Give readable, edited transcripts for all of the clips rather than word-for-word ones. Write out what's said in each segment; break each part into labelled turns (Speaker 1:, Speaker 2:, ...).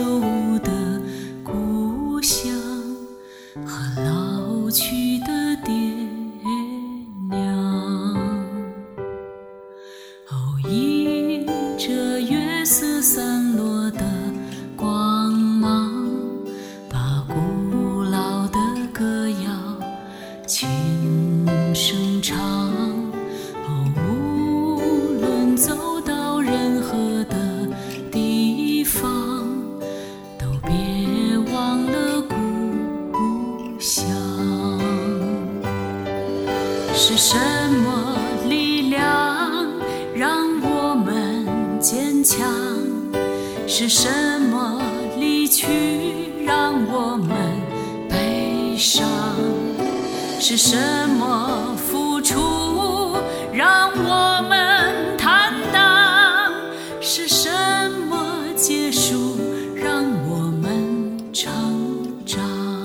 Speaker 1: 的故乡和老去的爹娘。迎着月色散落的光芒，把古老的歌谣轻声唱。无论走到任何的地方，都别忘了故乡。是什么力量让我们坚强？是什么离去让我们悲伤？是什么付出让我们坦荡？是什么结束让我们成长？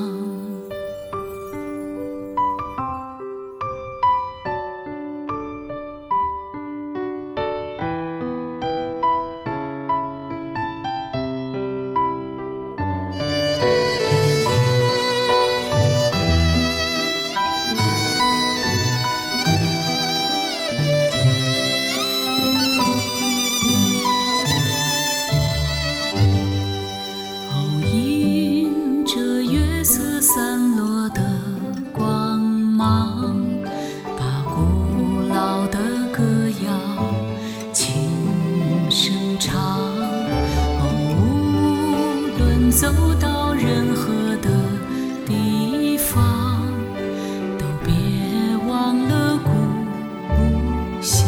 Speaker 1: 散落的光芒，把古老的歌谣轻声唱。无论走到任何的地方，都别忘了故乡。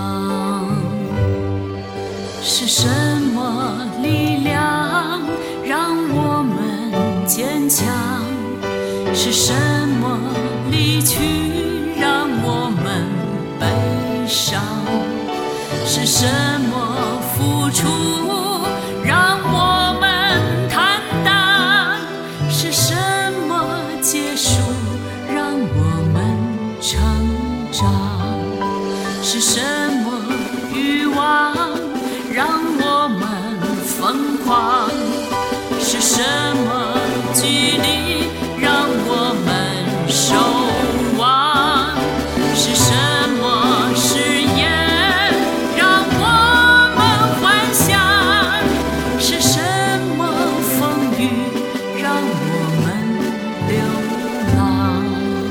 Speaker 1: 是什么力量让我们坚强？是什么离去让我们悲伤？是什么付出让我们坦荡？是什么结束让我们成长？是什么欲望让我们疯狂？是什么距离让我们守望？是什么誓言让我们幻想？是什么风雨让我们流浪？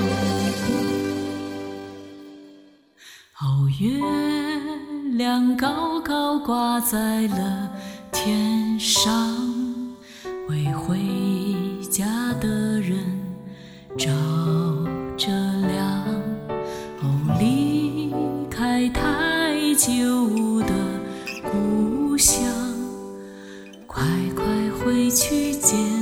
Speaker 1: 月亮高高挂在了天上，为回家的人照着亮。离开太久的故乡，快快回去见